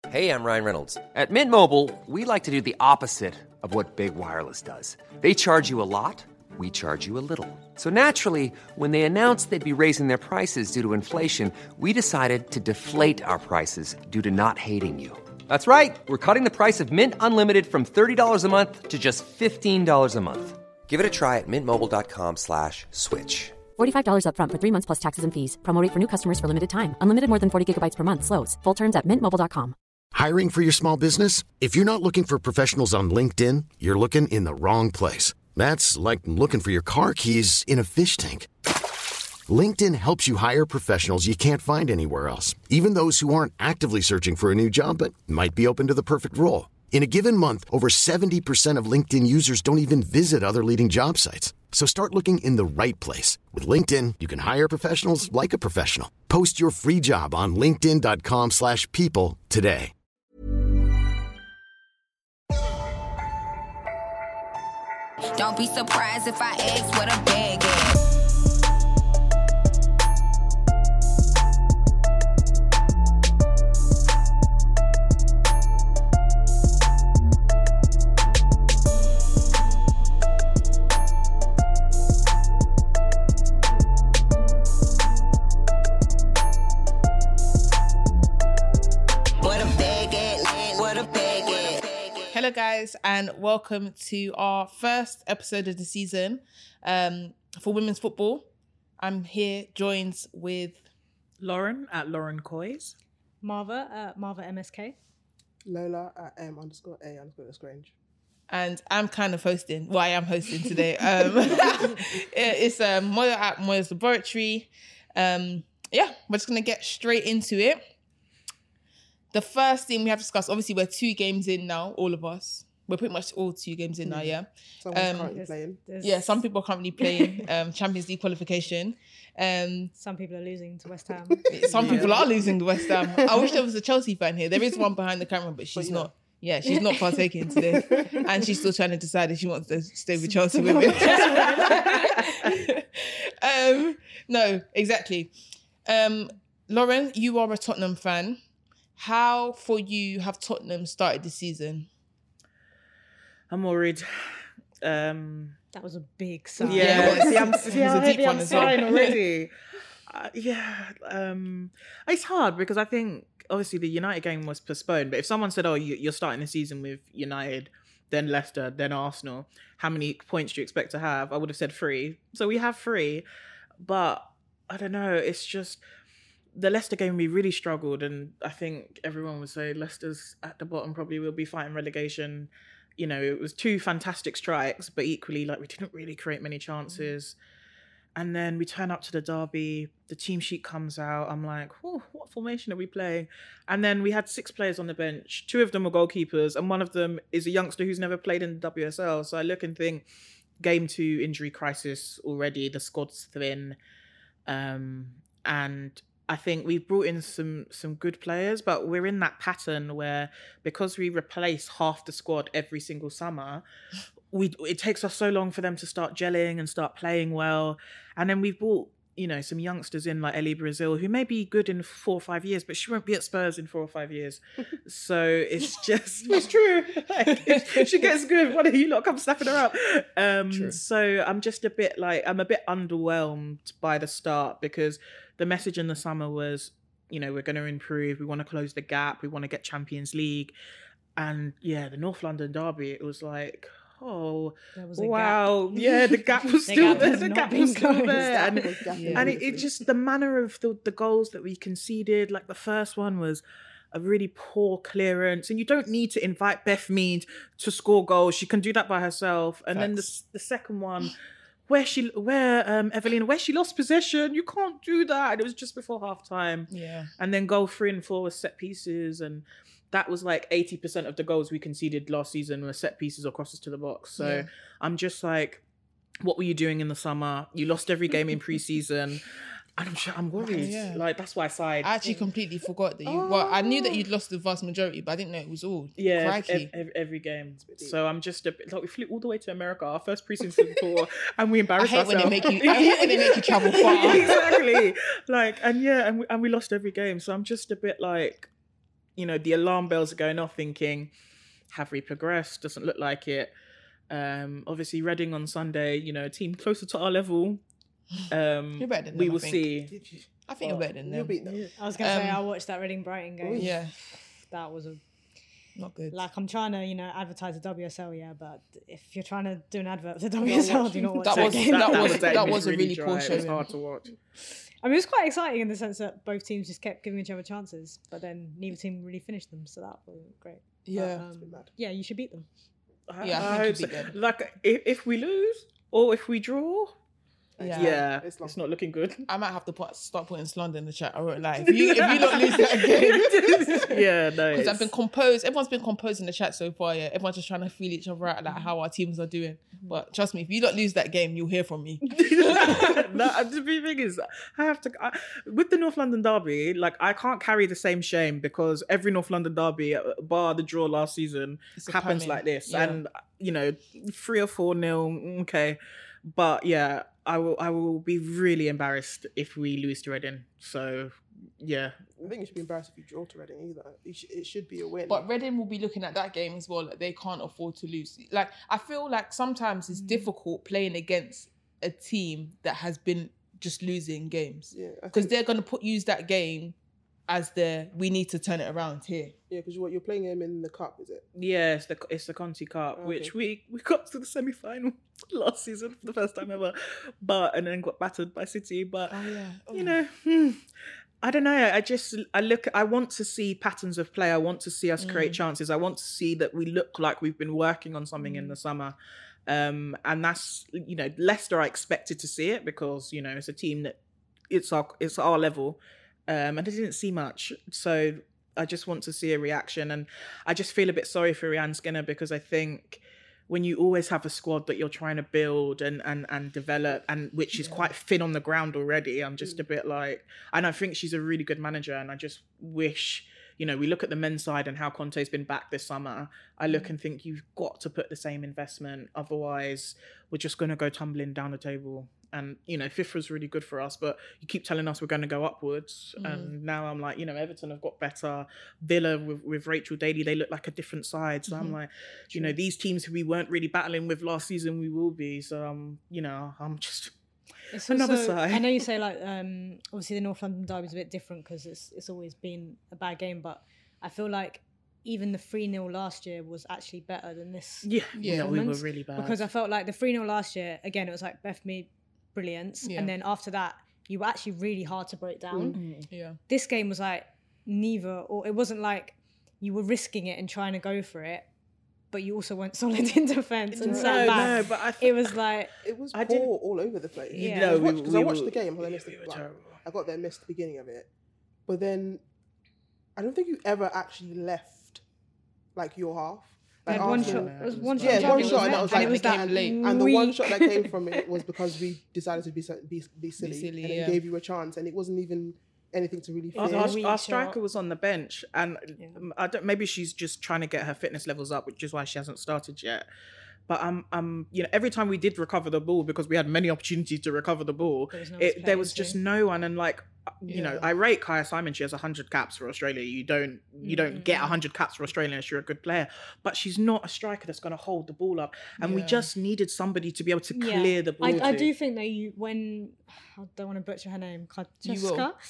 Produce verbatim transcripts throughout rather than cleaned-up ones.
Hey, I'm Ryan Reynolds. At Mint Mobile, we like to do the opposite of what Big Wireless does. They charge you a lot, we charge you a little. So naturally, when they announced they'd be raising their prices due to inflation, we decided to deflate our prices due to not hating you. That's right. We're cutting the price of Mint Unlimited from thirty dollars a month to just fifteen dollars a month. Give it a try at mintmobile.com slash switch. forty-five dollars up front for three months plus taxes and fees. Promo rate for new customers for limited time. Unlimited more than forty gigabytes per month. Slows full terms at mint mobile dot com. Hiring for your small business? If you're not looking for professionals on LinkedIn, you're looking in the wrong place. That's like looking for your car keys in a fish tank. LinkedIn helps you hire professionals you can't find anywhere else, even those who aren't actively searching for a new job but might be open to the perfect role. In a given month, over seventy percent of LinkedIn users don't even visit other leading job sites. So start looking in the right place. With LinkedIn, you can hire professionals like a professional. Post your free job on linkedin.com slash people today. Don't be surprised if I ask what a bag is. Hello guys, and welcome to our first episode of the season um, for women's football. I'm here joined with Lauren at Lauren Coys, Marva at Marva M S K, Lola at M underscore A underscore Lestrange. And I'm kind of hosting. Well, I am hosting today. Um, it's um, Moya at Moya's Laboratory. Um, yeah, we're just going to get straight into it. The first thing we have to discuss, obviously, we're two games in now, all of us. We're pretty much all two games in now, yeah? Someone's Um, currently playing. There's- Yeah, some people are currently playing um, Champions League qualification. Um, Some people are losing to West Ham. some people are losing to West Ham. I wish there was a Chelsea fan here. There is one behind the camera, but she's But yeah. not. Yeah, she's not partaking today. And she's still trying to decide if she wants to stay with Chelsea women. um, no, exactly. Um, Lauren, you are a Tottenham fan. How, for you, have Tottenham started the season? I'm worried. Um, That was a big sigh. yeah, Yeah, see, I'm, it see was how a deep heavy one I'm as well. sighing already. uh, yeah, um, it's hard because I think obviously the United game was postponed. But if someone said, "Oh, you, you're starting the season with United, then Leicester, then Arsenal, how many points do you expect to have?" I would have said three. So we have three, but I don't know. It's just. The Leicester game, we really struggled, and I think everyone would say Leicester's at the bottom, probably will be fighting relegation. You know, it was two fantastic strikes, but equally, like, we didn't really create many chances. And then we turn up to the derby, the team sheet comes out, I'm like, oh, what formation are we playing? And then we had six players on the bench, two of them were goalkeepers, and one of them is a youngster who's never played in the W S L. So I look and think, game two, injury crisis already, the squad's thin, um, and I think we've brought in some some good players, but we're in that pattern where because we replace half the squad every single summer, we it takes us so long for them to start gelling and start playing well. And then we've brought, you know, some youngsters in like Ellie Brazil, who may be good in four or five years, but she won't be at Spurs in four or five years. So it's just, it's true. Like, if she gets good, why don't you lot come snapping her up? Um, so I'm just a bit like, I'm a bit underwhelmed by the start because the message in the summer was, you know, we're going to improve. We want to close the gap. We want to get Champions League. And yeah, the North London derby, it was like, oh, There was a wow. gap. Yeah, the gap was The still gap there. has The not gap been was still closed. there. And, Yeah. and it, it just, the manner of the, the goals that we conceded, like the first one was a really poor clearance. And you don't need to invite Beth Mead to score goals. She can do that by herself. And then the, the second one, where she, where um, Evelina, where she lost possession, you can't do that. And it was just before half time. Yeah. And then goal three and four were set pieces. And that was like eighty percent of the goals we conceded last season were set pieces or crosses to the box. So Yeah. I'm just like, what were you doing in the summer? You lost every game in pre-season. And I'm sure I'm worried. Yeah. Like, that's why I sighed. I actually completely forgot that you. Well, I knew that you'd lost the vast majority, but I didn't know it was all. Yeah, Crikey. ev- ev- every game. So I'm just a bit like, we flew all the way to America, our first preseason tour, and we I embarrassed hate when ourselves. they make you. I hate when they make you travel far. exactly. Like, and yeah, and we, and we lost every game. So I'm just a bit like, you know, the alarm bells are going off thinking, have we progressed? Doesn't look like it. Um, obviously, Reading on Sunday, you know, a team closer to our level. Um, You're better than we them, I will think. see. I think you're better than You'll them. beat them. I was going to say, Um, I watched that Reading Brighton game. Yeah, That was a not good. like I'm trying to, you know, advertise the W S L, yeah, but if you're trying to do an advert for the W S L, do not watch That that, was- game. that was- game that is was a really dry. poor It was showing. hard to watch. I mean, it was quite exciting in the sense that both teams just kept giving each other chances, but then neither team really finished them, so that wasn't great. Yeah. But, um, yeah, you should beat them. I, Yeah, I I think hope you so. beat them. Like if, if we lose or if we draw, Yeah. yeah, It's it's, long. not looking good. I might have to put start putting Slaughter in the chat. I won't lie. If you, if you don't lose that game, yeah, no, because I've it's- been composed. Everyone's been composed in the chat so far. Yeah, everyone's just trying to feel each other out, like how our teams are doing. But trust me, if you don't lose that game, you'll hear from me. no, the big thing is, I have to I, with the North London derby. Like, I can't carry the same shame because every North London derby, uh, bar the draw last season, It's a happens coming. like this, Yeah. and you know, three or four nil, okay, but yeah, I will, I will be really embarrassed if we lose to Reading. So, yeah, I think you should be embarrassed if you draw to Reading either. It, sh- it should be a win. But Reading will be looking at that game as well. Like, they can't afford to lose. Like, I feel like sometimes it's difficult playing against a team that has been just losing games, yeah, I because think, they're gonna put use that game as the we need to turn it around here. yeah, because you're, you're playing him in the cup, is it? yeah, it's the it's the Conti Cup, Okay. which we we got to the semi final last season for the first time ever, but and then got battered by City, but. Oh yeah, you know, hmm, I don't know. I just, I look, I want to see patterns of play. I want to see us create chances. I want to see that we look like we've been working on something in the summer. Um, and that's, you know, Leicester, I expected to see it because, you know, it's a team that it's our, it's our level. Um, and I didn't see much. So I just want to see a reaction. And I just feel a bit sorry for Rianne Skinner because I think, when you always have a squad that you're trying to build and and, and develop, and which is quite thin on the ground already, I'm just a bit like, and I think she's a really good manager, and I just wish, you know, we look at the men's side and how Conte's been back this summer. I look and think you've got to put the same investment, otherwise we're just going to go tumbling down the table. And, you know, fifth was really good for us, but you keep telling us we're going to go upwards. Mm. And now I'm like, you know, Everton have got better. Villa with, with Rachel Daly, they look like a different side. So Mm-hmm. I'm like, you know, these teams who we weren't really battling with last season, we will be. So, um, you know, I'm just... It's Another also- side. I know you say like um, obviously the North London derby is a bit different because it's it's always been a bad game, but I feel like even the three nil last year was actually better than this. Yeah, Yeah. yeah, we were performance, really bad. because I felt like the three nil last year again it was like Beth Mead brilliance, Yeah. and then after that you were actually really hard to break down. Mm. yeah. This game was like neither, or it wasn't like you were risking it and trying to go for it, but you also weren't solid in defence and No, sat back. no, but I It was like It was I poor didn't- all over the place. Yeah. No, we- Because we I watched were- the game, but I missed we the, were like, terrible. I got there, missed the beginning of it. But then, I don't think you ever actually left, like, your half. they Like, had one Arsenal- shot. It was one shot. Yeah, on one target, shot, and wasn't that it? was and like it was the that game late. And the one weak- shot that came from it was because we decided to be si- be, be silly, silly, and it yeah. gave you a chance, and it wasn't even anything to really Our, fear. our, Weak our shot. striker was on the bench, and Yeah. um, I don't. Maybe she's just trying to get her fitness levels up, which is why she hasn't started yet. But um, um, you know, every time we did recover the ball, because we had many opportunities to recover the ball, There was no one to it, play there was into. just no one. And like, uh, you know, Yeah. I rate Kaya Simon. She has a hundred caps for Australia. You don't, you don't get a hundred caps for Australia unless you're a good player. But she's not a striker that's going to hold the ball up. And we Yeah. just needed somebody to be able to Yeah. clear the ball. I, I to. do think that you when I don't want to butcher her name, You will. Kaczewska.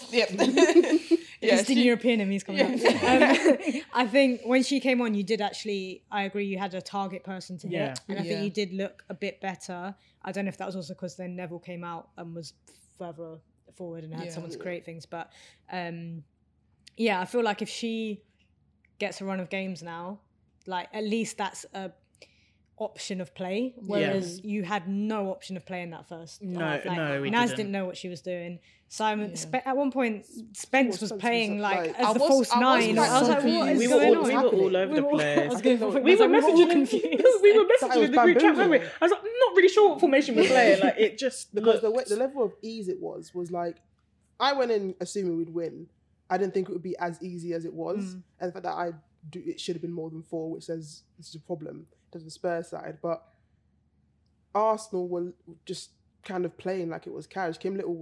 Yep. yeah. Eastern she- European in me's coming out. Um, I think when she came on, you did actually. I agree. You had a target person to hit, Yeah. and I Yeah. think you did look a bit better. I don't know if that was also because then Neville came out and was further forward and had Yeah. someone to create things. But um, yeah, I feel like if she gets a run of games now, like at least that's a option of play, whereas you had no option of play in that first No, half. Like, no, we Naz didn't. didn't know what she was doing. Simon, Yeah. Spe- at one point, Spence Well, was Spence playing was, like, like- as I the was- false I was nine. quite I was like, what confused. is we were going all, on? we were all over We the were all- place. I was going for we were all messaging confused. we were That messaging was in the group chat, weren't we? bamboozling. I was like, I'm not really sure what formation we're playing. Like, it just Because the way, looked- the level of ease it was was like, I went in assuming we'd win. I didn't think it would be as easy as it was, Mm. and the fact that I do it should have been more than four, which says this is a problem to the Spurs side. But Arsenal were just kind of playing like it was carriage. Kim Little was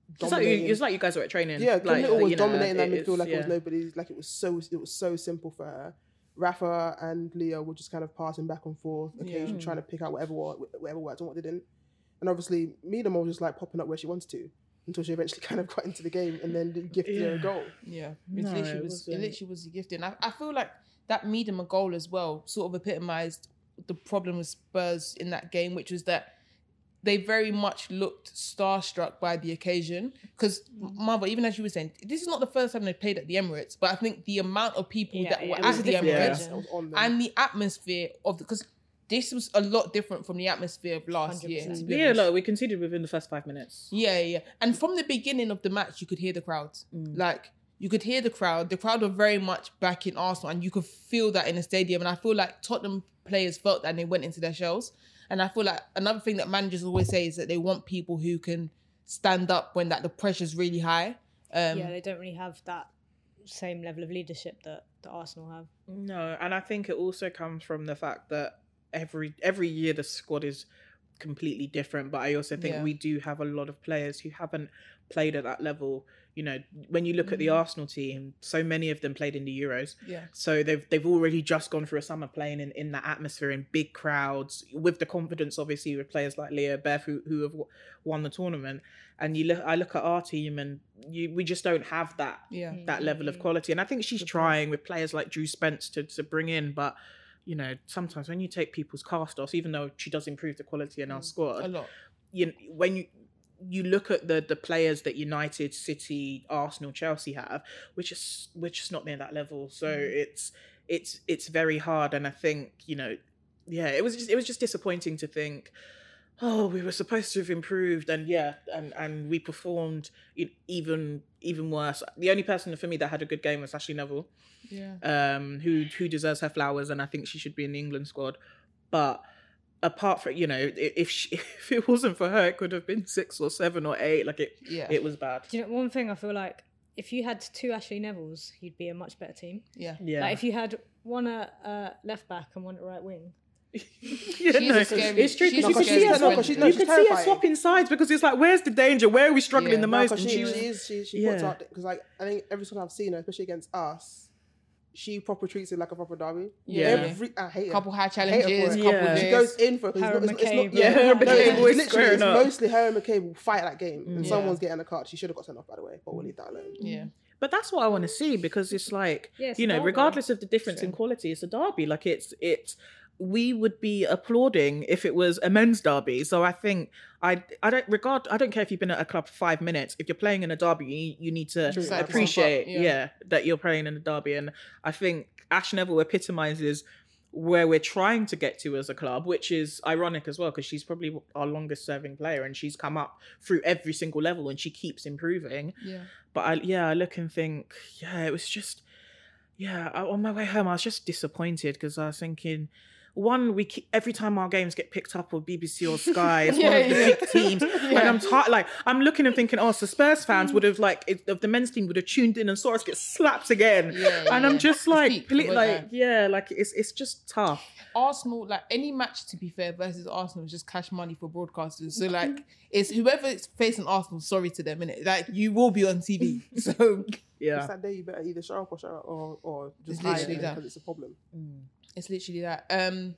It's like, you, it's like you guys were at training. Yeah, like, Little was you know, dominating that it midfield is, like yeah. it was nobody. Like it was so it was so simple for her. Rafa and Leo were just kind of passing back and forth, occasionally Yeah. trying to pick out whatever wa- whatever worked and what didn't. And obviously, Miedema was just like popping up where she wanted to until she eventually kind of got into the game and then gifted her a Yeah. goal. Yeah, it No, literally it was. It wasn't. literally was a gifting. I, I feel like that Miedema goal as well sort of epitomised the problem with Spurs in that game, which was that they very much looked starstruck by the occasion. Because Marva, even as you were saying, this is not the first time they played at the Emirates, but I think the amount of people Yeah, that yeah, were it was at a the different Emirates occasion. That was on them. and the atmosphere of the because this was a lot different from the atmosphere of last year. one hundred percent. To be Yeah, honest. look, we conceded within the first five minutes. Yeah, yeah. And from the beginning of the match, you could hear the crowd. Like, you could hear the crowd. The crowd were very much backing Arsenal, and you could feel that in the stadium. And I feel like Tottenham players felt that and they went into their shells. And I feel like another thing that managers always say is that they want people who can stand up when that the pressure's really high. Um, Yeah, they don't really have that same level of leadership that, that Arsenal have. No, and I think it also comes from the fact that every every year the squad is completely different. But I also think Yeah. we do have a lot of players who haven't played at that level. You know, when you look at the Arsenal team, so many of them played in the Euros. Yeah. So they've they've already just gone through a summer playing in, in that atmosphere in big crowds with the confidence, obviously, with players like Leah Beth who, who have w- won the tournament. And you look, I look at our team, and you we just don't have that Yeah. that level of quality. And I think she's trying with players like Drew Spence to to bring in, but you know, sometimes when you take people's cast offs, even though she does improve the quality in our A squad, lot. you when you you look at the the players that United, City, Arsenal, Chelsea have, which is which is not near that level. So it's it's it's very hard, and I think you know, yeah, it was just it was just disappointing to think, oh, we were supposed to have improved, and yeah, and and we performed e- even even worse. The only person for me that had a good game was Ashley Neville, Yeah. um, who who deserves her flowers, and I think she should be in the England squad, but. Apart from, you know, i- if she, if it wasn't for her, it could have been six or seven or eight. Like it, Yeah. it was bad. Do you know one thing I feel like if you had two Ashley Nevilles, you'd be a much better team. Yeah. Yeah, Like if you had one at uh, left back and one at right wing. yeah, She's no, a scary- it's true. she's Because a you could scary see her, friend. swap- No, 'cause she- no, you she's could see her terrifying. swapping sides because it's like, where's the danger? Where are we struggling Yeah. the No, most? 'cause And she, she was, she is she she puts Yeah. out because like I think every time I've seen her, especially against us, she proper treats it like a proper derby. Yeah. Every I hate her. Couple high I hate her challenges, for it. couple Yeah. this. She goes in for it. It's Her not- and it's, it's McCabe. not, Yeah, her and no, McCabe it's always literally squaring it's up. mostly her and McCabe will fight that game, and Yeah. someone's getting a card. She should have got sent off, by the way, but we'll leave that alone. Yeah. but that's what I want to see because it's like, Yeah, it's you a know, derby. regardless of the difference in quality, it's a derby. Like it's it's. We would be applauding if it was a men's derby. So I think I I don't regard I don't care if you've been at a club for five minutes. If you're playing in a derby, you, you need to Treat yourself appreciate up, yeah. yeah. that you're playing in a derby. And I think Ash Neville epitomizes where we're trying to get to as a club, which is ironic as well because she's probably our longest serving player and she's come up through every single level and she keeps improving. Yeah. But I yeah I look and think yeah it was just yeah I, on my way home I was just disappointed because I was thinking. One, we keep, every time our games get picked up on B B C or Sky, it's one Yeah, of the yeah. big teams, and I'm tired. Like I'm looking and thinking, oh, so Spurs fans would have like, it, of the men's team would have tuned in and saw us get slapped again, Yeah, and I'm yeah. just It's like, peak, pli- won't like, it? yeah, like it's it's just tough. Arsenal, like any match to be fair versus Arsenal is just cash money for broadcasters. So like it's whoever is facing Arsenal, sorry to them, innit? Like you will be on T V. So It's Yeah, that day you better either show up or show up or, or just It's hide literally it that. because it's a problem. it's literally that. Um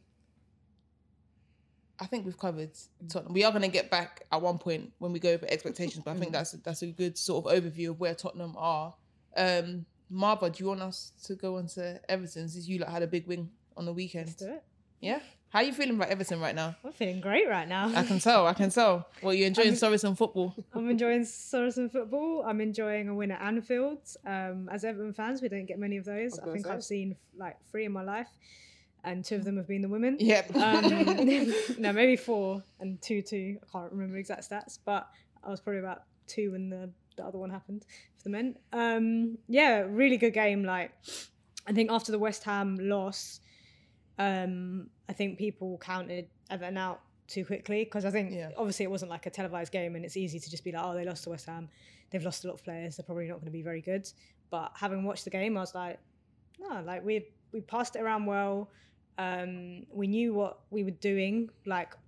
I think we've covered Tottenham. We are going to get back at one point when we go over expectations, but I think that's that's a good sort of overview of where Tottenham are. Um, Marva, do you want us to go on to Everton since you like had a big win on the weekend? Let's do it. Yeah. How are you feeling about Everton right now? I'm feeling great right now. I can tell. I can tell. Well, you're enjoying Southampton football. I'm enjoying Saracen football. I'm enjoying a win at Anfield. Um, as Everton fans, we don't get many of those. I, gonna think say. I've seen like three in my life, and two of them have been the women. Yep. Um, no, maybe four and two, two. I can't remember exact stats, but I was probably about two when the, the other one happened for the men. Um, yeah, really good game. Like, I think after the West Ham loss, um, I think people counted Everton out too quickly because I think Yeah. obviously it wasn't like a televised game and it's easy to just be like, oh, they lost to West Ham. They've lost a lot of players. They're probably not going to be very good. But having watched the game, I was like, no, like we we passed it around well. Um, we knew what we were doing. Like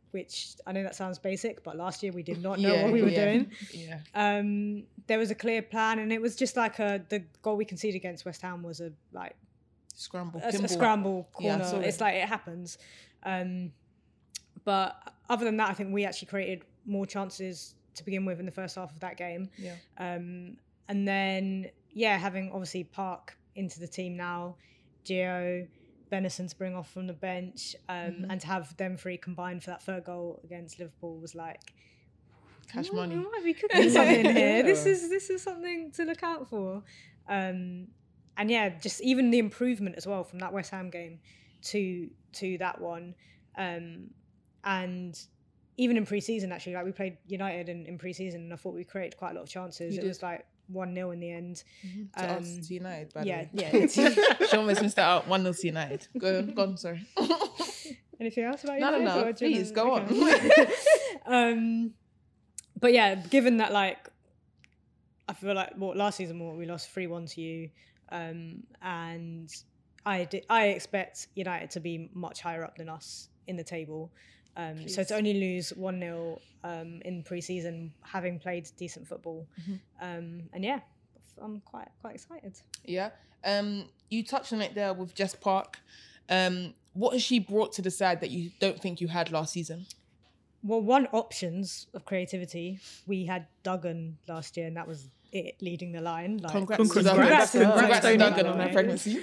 which I know that sounds basic, but last year we did not know Yeah, what we were yeah, doing. Yeah. Um, there was a clear plan, and it was just like a the goal we conceded against West Ham was a like Scramble. a, a pinball. scramble Yeah, I corner. saw It's it. like it happens. Um, but other than that, I think we actually created more chances to begin with in the first half of that game. Yeah. Um, and then yeah, having obviously Park into the team now, Gio, Benison to bring off from the bench, um, Mm-hmm. and to have them three combined for that third goal against Liverpool was like Cash "Oh, money. we might be cooking something here. This is this is something to look out for. Um, and yeah, just even the improvement as well from that West Ham game to to that one, um, and even in pre-season actually, like we played United in, in pre-season, and I thought we created quite a lot of chances. You it did. was like one nil in the end. To Um, us, to United, by yeah, the way. yeah. Sean was missed out one nil to United. Go on, go on, sorry. Anything else about No, no, United? no, or do you please, wanna- go okay. um, but yeah, given that like, I feel like what last season what we lost three one to you, um, and I di- I expect United to be much higher up than us in the table. Um, so to only lose one nil um, in pre-season, having played decent football, um, and yeah, I'm quite quite excited. Yeah. Um, you touched on it there with Jess Park. Um, what has she brought to the side that you don't think you had last season? Well, one options of creativity. We had Duggan last year, and that was it, leading the line. Like, Congrats, to Congrats, Duggan. congrats to Congrats, Duggan, to Duggan by on the her way. pregnancy.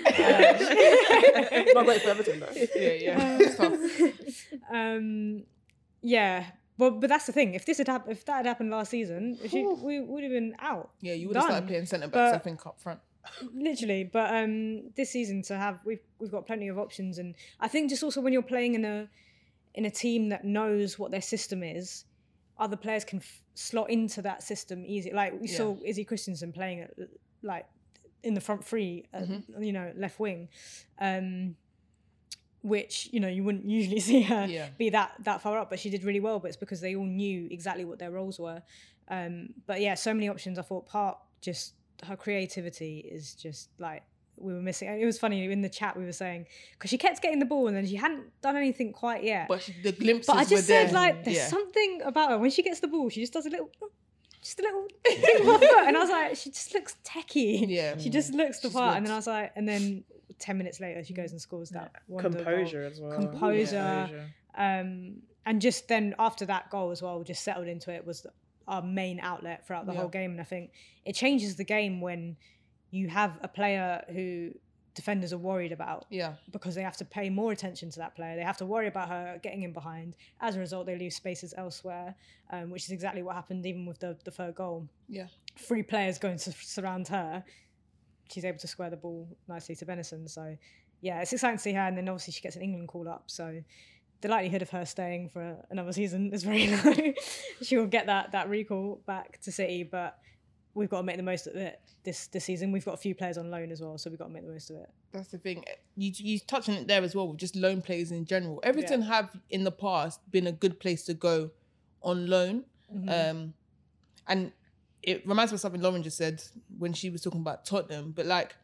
Not great for Everton though. yeah, yeah. It's tough. um, yeah, but but that's the thing. If this had hap- if that had happened last season, if she, we would have been out. Yeah, you would have started Done. playing centre backs, I But- think, up front. Literally, but um, this season to have we've we've got plenty of options, and I think just also when you're playing in a in a team that knows what their system is, other players can f- slot into that system easy. Like we Yeah. saw Izzy Christensen playing at like in the front three, at, Mm-hmm. you know, left wing, um, which you know you wouldn't usually see her Yeah. be that that far up, but she did really well. But it's because they all knew exactly what their roles were. Um, but yeah, so many options. I thought Park just her creativity is just like we were missing. It was funny in the chat we were saying because she kept getting the ball and then she hadn't done anything quite yet. But she, the glimpses But I were just there. said like there's yeah. something about her when she gets the ball. She just does a little, just a little thing with her foot, and I was like, she just looks techie. Yeah. she just looks the She's part. good. And then I was like, and then ten minutes later she goes and scores that wonder goal. Composure as well. Composure. Composure. Um, and just then after that goal as well, just settled into it was our main outlet throughout the Yeah. whole game. And I think it changes the game when you have a player who defenders are worried about Yeah. because they have to pay more attention to that player. They have to worry about her getting in behind. As a result, they lose spaces elsewhere, um, which is exactly what happened even with the, the third goal. Yeah. Three players going to surround her. She's able to square the ball nicely to Benison. So, yeah, it's exciting to see her. And then obviously she gets an England call up. So the likelihood of her staying for another season is very low. She will get that that recall back to City, but we've got to make the most of it this this season. We've got a few players on loan as well, so we've got to make the most of it. That's the thing. You you touched on it there as well with just loan players in general. Everton Yeah. have in the past been a good place to go on loan, Mm-hmm. um, and it reminds me of something Lauren just said when she was talking about Tottenham. But like,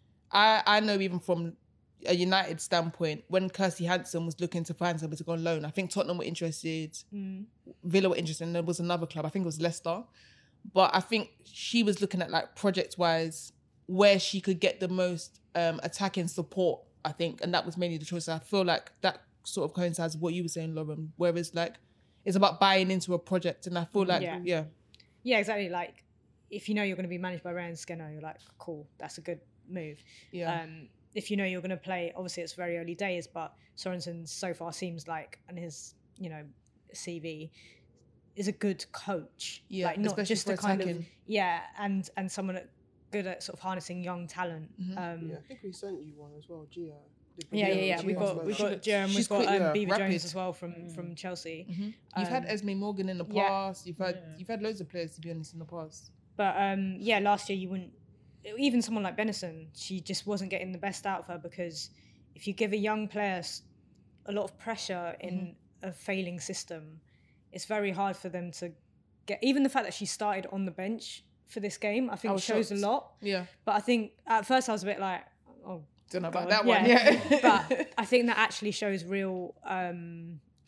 I I know even from a United standpoint, when Kirsty Hansen was looking to find somebody to go on loan, I think Tottenham were interested, Mm. Villa were interested, and there was another club. I think it was Leicester. But I think she was looking at like project wise where she could get the most um, attacking support, I think. And that was mainly the choice. I feel like that sort of coincides with what you were saying, Lauren, whereas like it's about buying into a project. And I feel like, yeah, Yeah. yeah, Yeah, exactly. Like, if you know you're going to be managed by Ryan Skinner, you're like, cool, that's a good move. yeah. Um, if you know you're going to play, obviously it's very early days, but Sorensen so far seems like, and his, you know, C V is a good coach. Yeah, like not especially just for a kind of attacking. yeah, and and someone at, good at sort of harnessing young talent. Mm-hmm. Um, Yeah, I think we sent you one as well, Gia. Did- Yeah, yeah, yeah. Gia We've as got well. we've She got looks- Jerem, she's we've got quick, um, yeah, Beaver rapid. Jones as well from from Chelsea. You've had Um, Esme Morgan in the yeah. past. You've had you've had loads of players, to be honest, in the past. But um, yeah, last year you wouldn't. Even someone like Benison, she just wasn't getting the best out of her because if you give a young player s- a lot of pressure in Mm-hmm. a failing system, it's very hard for them to get. Even the fact that she started on the bench for this game, I think I was shows shocked. a lot. Yeah. But I think at first I was a bit like, oh, Don't know about God. that one. Yeah. but I think that actually shows real um,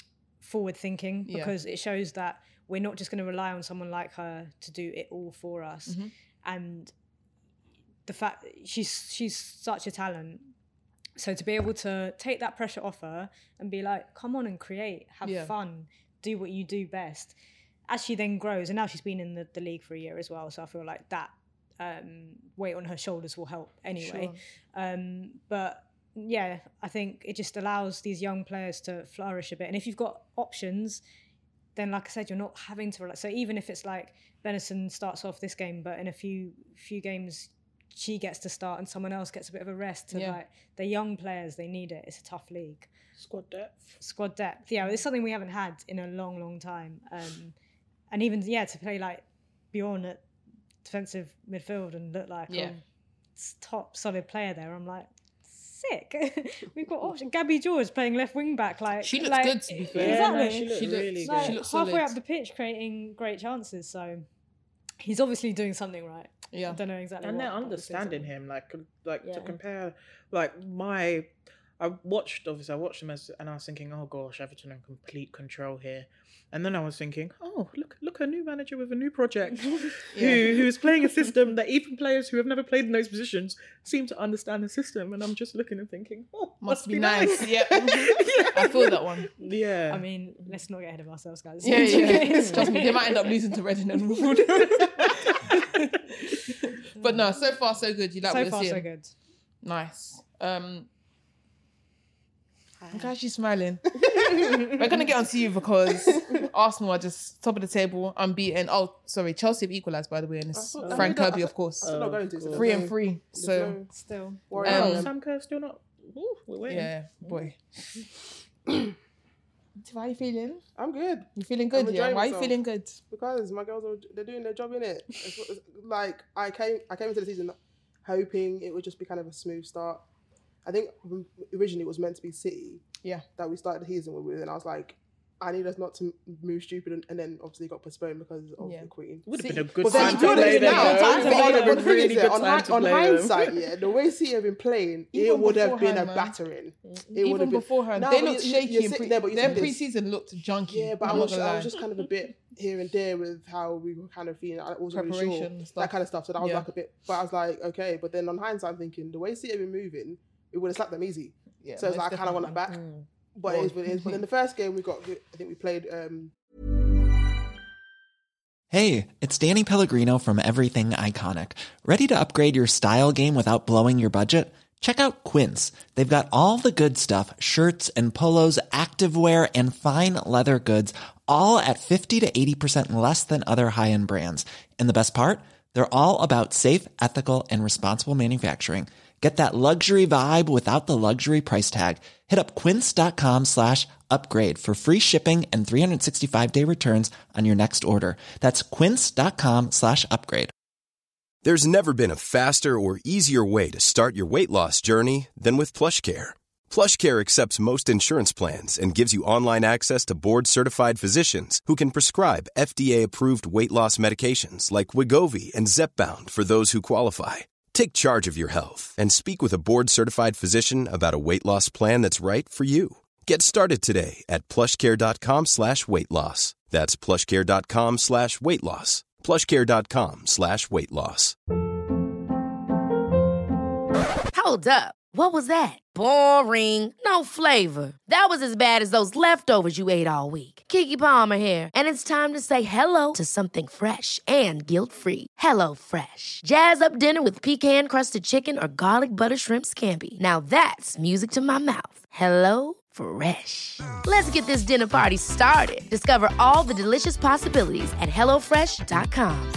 forward thinking, Yeah. because it shows that we're not just going to rely on someone like her to do it all for us. Mm-hmm. And the fact she's she's such a talent. So to be able to take that pressure off her and be like, come on and create, have Yeah. fun, do what you do best. As she then grows, and now she's been in the, the league for a year as well, so I feel like that um, weight on her shoulders will help anyway. Sure. Um, but yeah, I think it just allows these young players to flourish a bit. And if you've got options, then like I said, you're not having to relax. So even if it's like Benison starts off this game, but in a few few games she gets to start and someone else gets a bit of a rest, to Yeah. like the young players, they need it. It's a tough league. Squad depth. Squad depth, yeah, it's something we haven't had in a long, long time. Um, and even yeah, to play like Bjorn at defensive midfield and look like Yeah. a top solid player there, I'm like, sick. We've got options. Gabby George playing left wing back, like She looks like, good, to be fair. Yeah, no, Exactly. she looked She looks- really Like, good. looks halfway solid. up the pitch, creating great chances. So he's obviously doing something right. Yeah. I don't know exactly. And what, they're but he's doing understanding something. him, like like Yeah. to compare, like my, I watched obviously I watched them as, and I was thinking, oh gosh, Everton in complete control here, and then I was thinking, oh look look a new manager with a new project, who who's playing a system that even players who have never played in those positions seem to understand the system, and I'm just looking and thinking, oh Must be nice. Yeah. I feel that one. Yeah, I mean, let's not get ahead of ourselves, guys. Yeah, yeah. Trust me, they might end up losing to Reading and Wood. But no, so far so good. You like So what far, you're so seeing? good. Nice. Um, I'm glad she's smiling. We're gonna get on to you because Arsenal are just top of the table, unbeaten. Oh, sorry, Chelsea have equalised by the way, and it's I thought- Frank I mean, Kirby, I- of course. I'm still not going to. so Three there's and no- three. there's So no Still. worry Um, about oh, them. Sam Kerr still not. Ooh, we're waiting. yeah, boy. How are you feeling? I'm good You feeling good? I'm Yeah. enjoying Why are you myself. feeling good? because my girls are they're doing their job in it. Like I came I came into the season hoping it would just be kind of a smooth start. I think originally it was meant to be City Yeah. that we started the season with, and I was like, I need us not to move stupid, and, and then obviously it got postponed because of Yeah. the Queen. Would have See, been a good But then time you to would play have them. now. though. time to It play would have them. been The thing really is, good on, time hi- to on play them. hindsight, yeah, the way City have been playing, Even it would have been beforehand, a man. battering. It Even would have been beforehand, No, they but looked you- shaky. you're in sitting pre- there, but you their see this- pre-season looked junky. Yeah, but I'm I not was, gonna I lie. was just kind of a bit here and there with how we were kind of feeling. I wasn't really sure Preparation and stuff. that kind of stuff. So that was Yeah. like a bit. But I was like, okay. But then on hindsight, I'm thinking the way City have been moving, it would have slapped them easy. Yeah, so it's most like I kind of want definitely. that back. But it is what it is. But in the first game we got, I think we played. um Hey, it's Danny Pellegrino from Everything Iconic. Ready to upgrade your style game without blowing your budget? Check out Quince. They've got all the good stuff, shirts and polos, activewear, and fine leather goods, all at fifty to eighty percent less than other high-end brands. And the best part? They're all about safe, ethical, and responsible manufacturing. Get that luxury vibe without the luxury price tag. Hit up quince.com slash upgrade for free shipping and three sixty-five day returns on your next order. That's quince.com slash upgrade. There's never been a faster or easier way to start your weight loss journey than with PlushCare. PlushCare accepts most insurance plans and gives you online access to board-certified physicians who can prescribe F D A-approved weight loss medications like Wegovy and Zepbound for those who qualify. Take charge of your health and speak with a board-certified physician about a weight loss plan that's right for you. Get started today at plushcare.com slash weight loss. That's plushcare.com slash weight loss. plushcare.com slash weight loss. Hold up. What was that? Boring. No flavor. That was as bad as those leftovers you ate all week. Keke Palmer here, and it's time to say hello to something fresh and guilt-free. Hello Fresh. Jazz up dinner with pecan-crusted chicken or garlic butter shrimp scampi. Now that's music to my mouth. Hello Fresh. Let's get this dinner party started. Discover all the delicious possibilities at hello fresh dot com.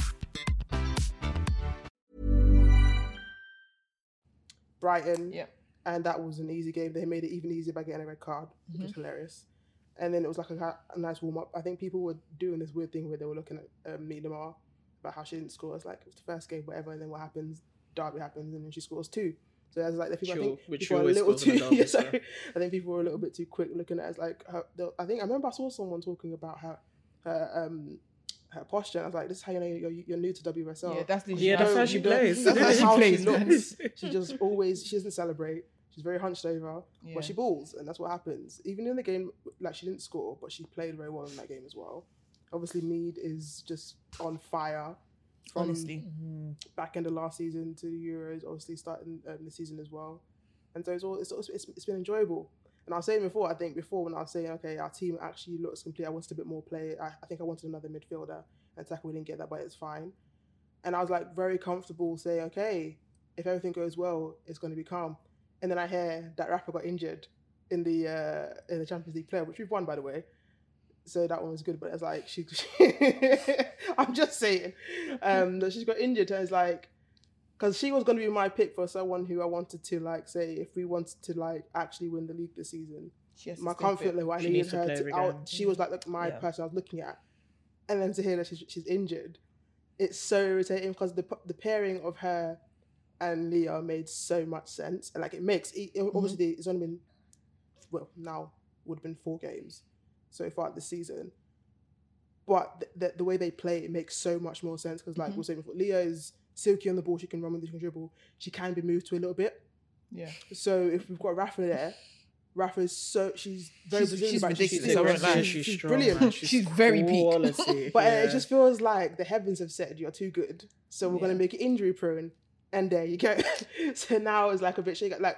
Brighton, Yeah. and that was an easy game. They made it even easier by getting a red card, which was hilarious. And then it was like a, a nice warm up. I think people were doing this weird thing where they were looking at um, Mia Damar about how she didn't score. It's like it was the first game, whatever, and then what happens? Derby happens, and then she scores two. So that's like the people. Sure, I think which people she are a always little scores in too. the derby, yeah, so. sorry. I think people were a little bit too quick looking at it as like her. The, I think I remember I saw someone talking about her, her um. her posture. And I was like, this is how you know you're, you're new to W S L. Yeah, that's the Yeah, that's how she You don't- plays. That's That's how how she she plays, man. looks. She just always, she doesn't celebrate. She's very hunched over, Yeah. but she balls, and that's what happens. Even in the game, like she didn't score, but she played very well in that game as well. Obviously, Mead is just on fire from Honestly. back end of last season to the Euros, obviously starting um, the season as well. And so it's all it's, it's it's been enjoyable. And I was saying before, I think before when I was saying, okay, our team actually looks complete. I wanted a bit more play. I, I think I wanted another midfielder, and Taka, we didn't get that, but it's fine. And I was like very comfortable saying, okay, if everything goes well, it's going to be calm. And then I hear that Rafa got injured in the uh, in the Champions League player, which we've won, by the way. So that one was good, but it's like she, I'm just saying um, that she's got injured, and it's like, because she was going to be my pick for someone who I wanted to like say if we wanted to like actually win the league this season. She has to My stay confident fit. level, I She needed needs to her play to. every I, game. she was like, like my Yeah. person I was looking at, and then to hear that she's, she's injured, it's so irritating because the the pairing of her and Leah made so much sense, and like it makes it, it- obviously it's only been well now would have been four games so far this season, but the, the, the way they play it makes so much more sense because like we were saying before, Leah is silky on the ball, she can run with it, she can dribble, she can be moved to a little bit. Yeah. So if we've got Rafa there, Rafa is so she's very She's- Brazilian she's about it. ridiculous, I won't lie. she's, She's she's strong, brilliant. man. She's very peak. quality, But uh, yeah. it just feels like the heavens have said you're too good, so we're Yeah. gonna make it injury prone, and there you go. So now it's like a bit shaky. Like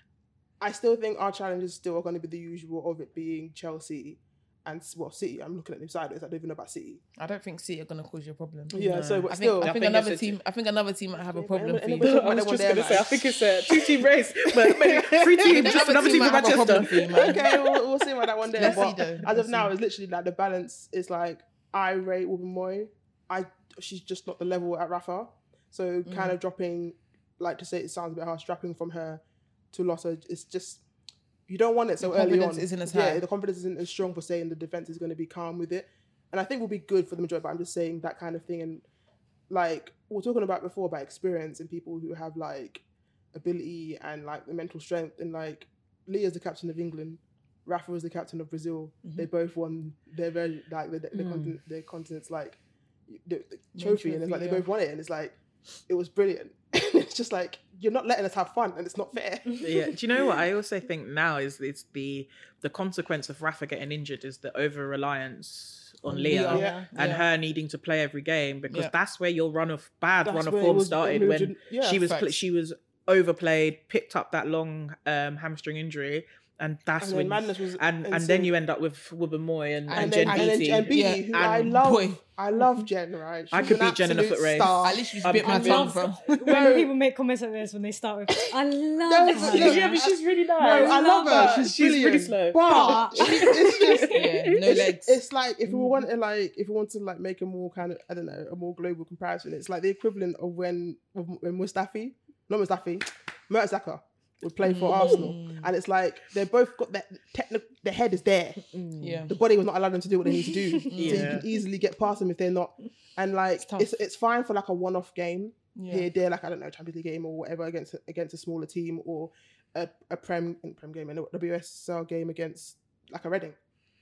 I still think our challenges still are going to be the usual of it being Chelsea and well City. I'm looking at them sideways. I don't even know about City. I don't think City are going to cause you a problem. Yeah, so but I still, think, I I think think another it's a- team. I think another team might have a Yeah, problem but for you. anyway, I was One just there, going to say, I man. think it's a two-team race, but maybe three teams, just another team for might have a problem for Manchester. you, man. okay, we'll, we'll see about that one day. Let's see But though. as Let's of now, see. it's literally like the balance is like I rate Wilbur Moy. I she's just not the level at Rafa. So Mm. kind of dropping, like to say it sounds a bit harsh, dropping from her to Lotta. It's just you don't want it so The early on. confidence isn't as Yeah, high. the confidence isn't as strong for saying the defense is going to be calm with it, and I think will be good for the majority. But I'm just saying that kind of thing, and like we were talking about before about experience and people who have like ability and like the mental strength, and like Leah's the captain of England, Rafa was the captain of Brazil. Mm-hmm. They both won their very like the, the, Mm. continent, their continent's like the, the trophy, and it's like they trophy, both won it, and it's like it was brilliant. It's just like you're not letting us have fun, and it's not fair. Yeah. Do you know what I also think now is it's the the consequence of Rafa getting injured is the over reliance on Leah, Leah, Yeah. and yeah. her needing to play every game because Yeah. that's where your run of bad That's run of where it form was- started it was when gen- yeah, she was pl- facts. she was overplayed, picked up that long um, hamstring injury. And that's And then when Madness was and and insane. then you end up with Wilbur Moy and, and, And Jen then, and then Beattie. Jen Beattie, Yeah. who And I love, boy. I love Jen, right? I She's could an beat Jen in a absolute foot race. star. I literally I'm bit my I tongue love from. when No. people make comments like this when they start with I love No, her. no, yeah, but she's really nice. No, I love her. She's, She's brilliant. really slow. But But- she- it's just Yeah, no it's, legs. It's like if we want to like if we want to like make a more kind of I don't know a more global comparison, it's like the equivalent of when when Mustafi, not Mustafi, Mertesacker would play for Arsenal, and it's like they both got that technical. The head is there. Yeah. The body was not allowed them to do what they need to do. So you Yeah. can easily get past them if they're not. And like tough. it's it's fine for like a one-off game Yeah. here, there, like I don't know, Champions League game or whatever against against a smaller team or a, a prem prem game and a W S L game against like a Reading.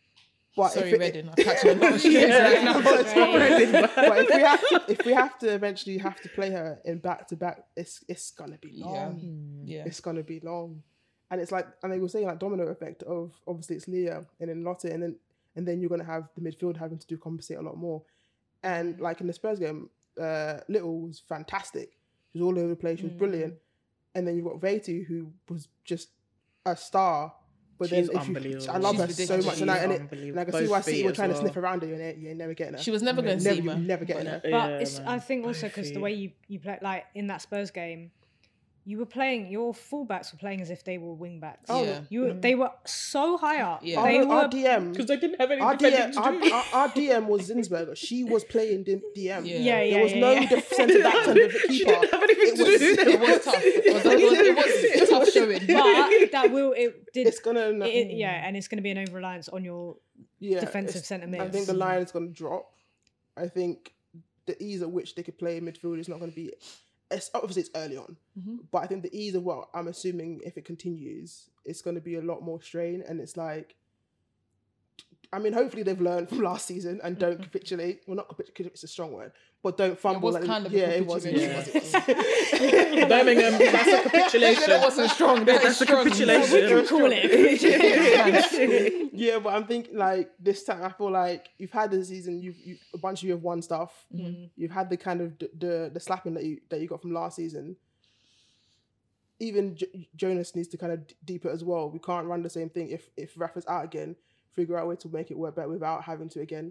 But Sorry, if it, Reading. I'm catching a lot of strings Yeah, right now. but it's not Reading, but- but if we have to, if we have to eventually have to play her in back to back, it's it's gonna be Yeah. long. Yeah. It's gonna be long, and it's like and they were saying like domino effect of obviously it's Leah and then Lotte and then and then you're gonna have the midfield having to do compensate a lot more, and like in the Spurs game, uh, Little was fantastic. She was all over the place. She was brilliant, and then you've got Vetu who was just a star. But She's then if you, unbelievable. I love She's her ridiculous. so much, and I, and, it, She's and I can see why unbelievable. City were Both trying to feet as sniff around her. You ain't, you ain't never getting her. She was never going to never, see you're her. never getting her. But Yeah, it's, man. I think also Both because the feet. way you, you play, like in that Spurs game, you were playing, your fullbacks were playing as if they were wing backs. Oh, Yeah. You, were- They were so high up. Yeah. They Our, were, our D M, because they didn't have any our D M, defending to our, do. our, our D M was Zinsberger. She was playing D M. Yeah. yeah, yeah, There was yeah, no yeah. def- centre back and the keeper. didn't have anything It to was- do. It was tough. It was, it was, it was, it was tough showing. But that will, it did, It's gonna, it, it- yeah, and it's going to be an over reliance on your yeah, defensive it's- centre I mids. think the line is gonna drop. I think the ease at which they could play midfield is not going to be. It's, obviously, it's early on, but I think the ease of what I'm assuming if it continues, it's going to be a lot more strain, and it's like. I mean, hopefully they've learned from last season and don't capitulate. Well, not capitulate, it's a strong word, but don't fumble. was like, kind of a yeah, it was. It capitulation. was. It was. Birmingham, that's a capitulation. It wasn't strong. That That's is a strong. capitulation. Call it. Yeah, but I'm thinking like this time. I feel like you've had the season. You've you, a bunch of you have won stuff. Mm-hmm. You've had the kind of d- the the slapping that you that you got from last season. Even J- Jonas needs to kind of d- deep it as well. We can't run the same thing if if Rafa's out again. Figure out a way to make it work better without having to again.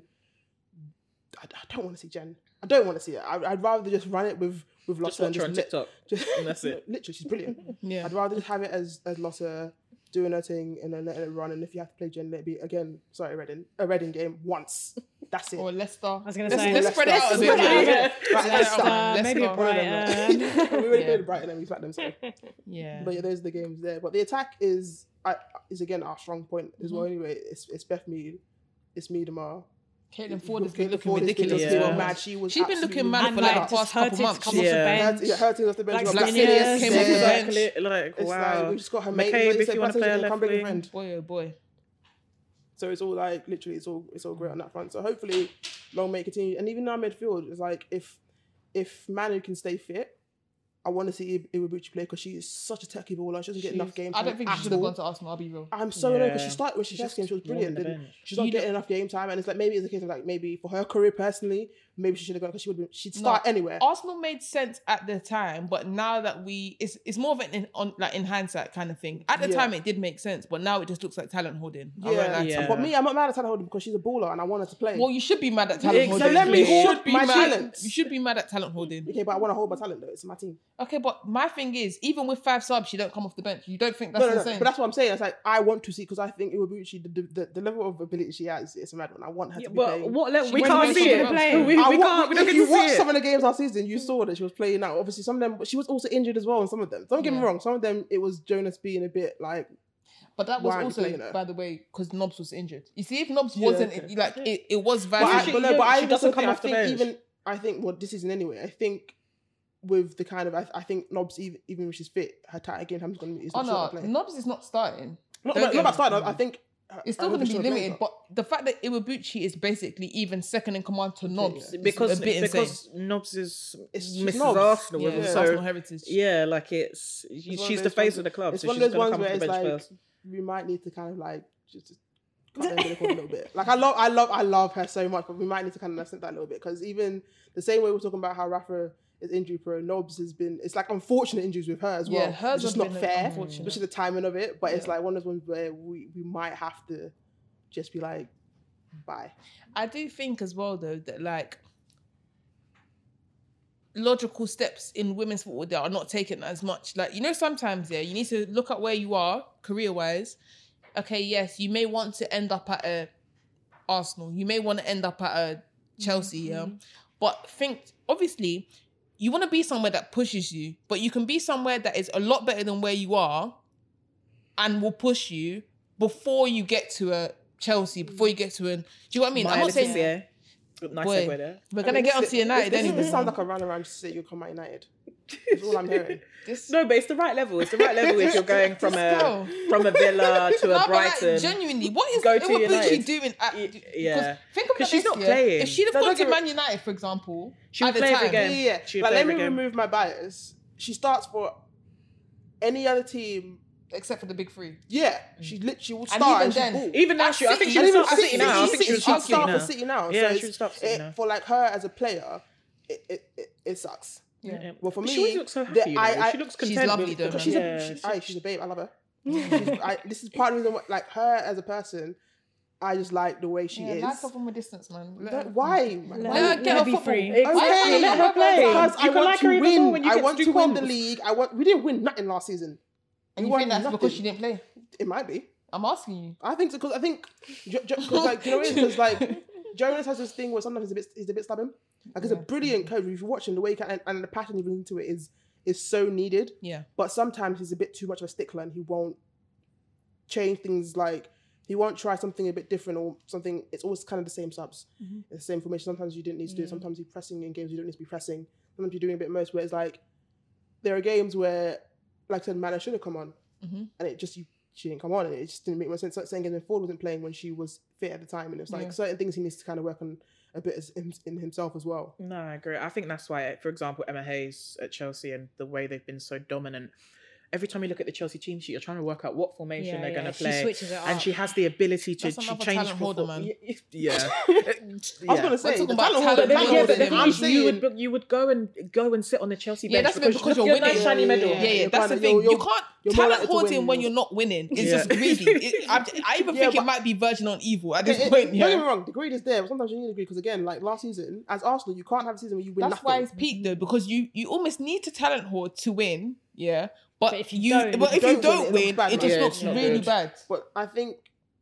I, I don't want to see Jen. I don't want to see it. I, I'd rather just run it with with Just Lotta watch her on let- TikTok. Just, And that's it. Literally, she's brilliant. Yeah. I'd rather just have it as as Lotta doing her thing and then letting it run. And if you have to play Jen, let it be again. Sorry, Reading, a Reading game once. That's it. Or Leicester. I was gonna let's, say- let's spread it out a bit. Spread it out a Yeah. bit. Right, Leicester, Leicester. Maybe Leicester. Brighton. we already Yeah. played Brighton and we slapped them. So. Yeah. But yeah, those are the games there. But the attack is I, is again our strong point as well. Anyway, it's it's Beth Mead, it's Miedemar. Caitlin Ford has Caitlin been looking Ford has been ridiculous looking as well. mad. She was She's been looking absolutely mad And for like like the just past her couple team's months. come off the Yeah. bench. Her, yeah, her team off the bench. Like Like Black Sinius Sinius came off the bench. Exactly. Like, It's wow. like we just got her mate. McCabe, it's if like you want to person play her who left can bring a wing. friend. Boy, oh boy. So it's all like literally, it's all it's all great on that front. So hopefully, long may it continue. And even now midfield, it's like if if Manu can stay fit, I want to see Iwabuchi play because she is such a techie baller. She doesn't get enough game I time. don't think she at should have all. gone to Arsenal, I'll be real. I'm so annoyed because Yeah. she started when she first came, she was brilliant. warming the Then bench. she's not You getting know- enough game time, and it's like maybe it's a case of like maybe for her career personally, maybe she should have gone because she would been she'd start No, anywhere. Arsenal made sense at the time, but now that we, it's it's more of an in, on like in hindsight kind of thing. At the Yeah. time, it did make sense, but now it just looks like talent holding. I won't Yeah, lie to you. Yeah. but me, I'm not mad at Talent Holden because she's a baller and I want her to play. Well, you should be mad at talent Exactly. holding. So let me You hold should be my mad. talents. You should be mad at talent holding. Okay, but I want to hold my talent though. It's my team. Okay, but my thing is, even with five subs, you don't come off the bench. You don't think that's No, no, no. insane? But that's what I'm saying. It's like I want to see because I think Iwabuchi, the, the the level of ability she has, it's a mad one. I want her to be But playing. what level? She We went can't when see she it. was playing. We, we I can't. want, We don't if get you to watch see some it. of the games last season, you saw that she was playing out. Obviously, some of them, but she was also injured as well in some of them. Don't get me Yeah. wrong. Some of them, it was Jonas being a bit like, But that Why was aren't you also, playing her? by the way, because Nobs was injured. You see, if Nobs Yeah, wasn't okay. like it, it was but I, valid. she- but no, yeah, but I she also doesn't think, come I off the think bench. even, I think, well, this season anyway, I think with the kind of, I, I think Nobs, even, even when she's fit, her tight game time is going to be, is Oh she's not no, gonna play. Nobs is not starting. Not, Don't not, get about me starting, wrong. I think. It's I still don't going to think be she'll play, limited, but- but the fact that Iwabuchi is basically even second in command to Nobs yeah. is because a bit insane. because Nobs is It's- she's Missus Nobs. Arsenal, Yeah, and it's so Arsenal heritage. yeah, like it's It's she's one the those face ones- of the club, It's so one she's of those gonna ones come where off the it's bench like first. we might need to kind of like just just cut them a little bit. Like I love, I love, I love her so much, but we might need to kind of lessen that a little bit because even the same way we're talking about how Rafa is injury prone, Nobs has been. It's like unfortunate injuries with her as Yeah, well. hers It's just have not been fair, unfortunate. especially the timing of it. But it's Yeah. like one of those ones where we we might have to just be like, bye. I do think as well though that like logical steps in women's football that are not taken as much. Like, you know, sometimes yeah, you need to look at where you are career wise. Okay, yes, you may want to end up at a Arsenal. You may want to end up at a Chelsea, yeah. But think obviously you want to be somewhere that pushes you, but you can be somewhere that is a lot better than where you are and will push you before you get to a Chelsea, before you get to an. Do you know what I mean? I'm not saying. yeah. Nice Boy, segue there. we're I gonna mean, get this- onto United this, this, anyway. This sounds like a run around just to say you'll come at United. That's all I'm hearing. This, No, but it's the right level. It's the right level if you're going from This a girl. from a Villa to No, a but like, Brighton. genuinely, what is go to Iwabuchi United. doing at? Y- because yeah. think about 'Cause she's this, not yeah. playing. If she'd have No, gone don't to get Man me- United, for example, She would at the play every time, game. Yeah, yeah. She would Like, play let me every game. remove my bias. She starts for any other team. except for the big three. Yeah, she literally will And start. even And, she's then- ball. Even now, At she, I think City, she and would even start for City now. I City, think she would City, start for City City start now. for City now. Yeah, so she it's- would start for City it- now. For like her as a player, it it, it, it sucks. Yeah. Well, for But me, she always looks so happy. the- You know? I- I- she looks she's content. lovely with- though, because man. she's yeah, a she's, she's- aye, she's a babe. I love her. She's, I, this is part of the reason why, like her as a person. I just like the way she Yeah, is. like her from a distance, man. Let Don't- her- why? Let Let Why? her her get her be football. free. Exactly, Okay, let her play. Because I You can want like to her even more win. when you I get want to to do win the comms. league. I want. We didn't win nothing last season. And We you think won that's nothing. because she didn't play? It might be. I'm asking you. I think so because I think because like you know because like Jonas has this thing where sometimes he's a bit he's a bit stubborn. Like he's a brilliant coach. If you watch him, the way he can and, and the passion he brings into it is is so needed. Yeah. But sometimes he's a bit too much of a stickler and he won't change things. Like he won't try something a bit different or something. It's always kind of the same subs, Mm-hmm. it's the same formation. Sometimes you didn't need to do it. Sometimes you're pressing in games you don't need to be pressing. Sometimes you're doing a bit most where it's like there are games where, like I said, Mana should have come on, Mm-hmm. and it just you she didn't come on, and it just didn't make much sense. Like saying Gavin Ford wasn't playing when she was fit at the time, and it was like Yeah. certain things he needs to kind of work on a bit as, in, in himself as well. No, I agree. I think that's why, for example, Emma Hayes at Chelsea and the way they've been so dominant. Every time you look at the Chelsea team sheet, you're trying to work out what formation Yeah, they're yeah. going to She play. switches it And up. she has the ability to That's she another change talent holder, for- man. Yeah. I was going to say, talking the about talent talent holder- But then, holder, yeah, holder but the thing, thing I'm is, you saying- would you would go and go and sit on the Chelsea Yeah, bench that's because, because you're look at winning. that shiny medal. Yeah, yeah, You're that's the kinda- thing. you're- you can't you're more talent likely to hoarding win. when you're not winning. It's Yeah. just greedy. It, I, I even Yeah, think it but- might be verging on evil at this It- it- point. Don't Yeah, get me wrong, the greed is there, but sometimes you need the greed because again, like last season, as Arsenal, you can't have a season where you win that's nothing. why it's peak though, because you you almost need to talent hoard to win. Yeah, but, But if you you don't- but if Don't you win, don't it looks win, bad, it man. just Yeah, looks it's not really good. bad. But I think,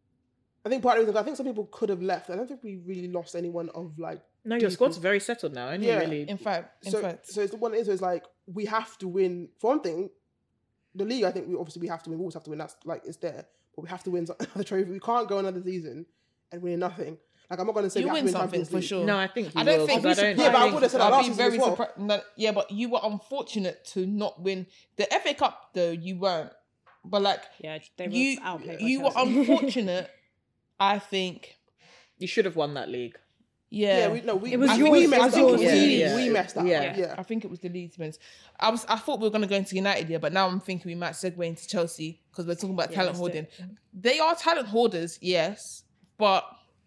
I think part of the reason, I think some people could have left. I don't think we really lost anyone of like. No, your deep- squad's very settled now. Only Yeah. really. In fact, in So, fact, so it's the one it is. It's like we have to win. For one thing, the league. I think we obviously we have to win. We always have to win. That's like it's there. But we have to win another trophy. We can't go another season and win nothing. Like I'm not going to say you we have win to win something Champions for League. sure. No, I think you I don't will, think 'cause I don't- Yeah, but I would have said that I'd last be season very as well. surprised. No, yeah, but you were unfortunate to not win the F A Cup, though. You weren't, but like Yeah, they were you, outplayed by you were Chelsea. unfortunate. I think. You should have won that league. Yeah, Yeah, we, no, we, It was I yours, think we it messed was up. yours. We, Yeah, we yeah. messed up. Yeah. Yeah. I think it was the Leeds ones. I was. I thought we were going to go into United here, but now I'm thinking we might segue into Chelsea because we're talking about Yeah, talent let's do hoarding. They are talent hoarders, yes, but